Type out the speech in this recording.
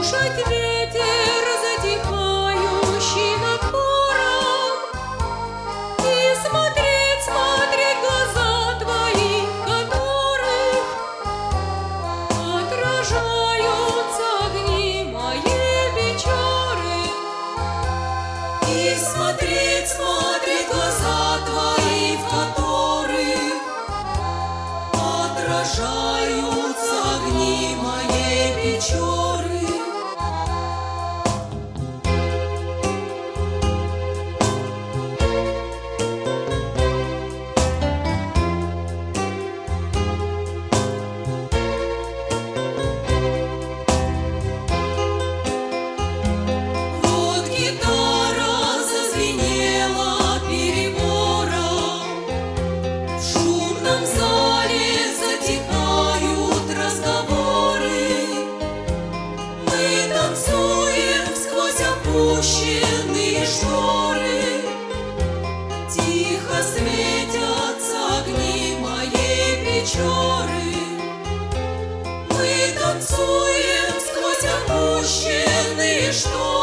слушать ветер, затихающий над пором, и смотреть, смотреть глаза твои, в которых отражаются огни моей печали. И смотреть, смотреть глаза твои, в которых отражаются огни моей печали. Опущенные шторы, тихо светятся огни моей печоры. Мы танцуем сквозь опущенные шторы.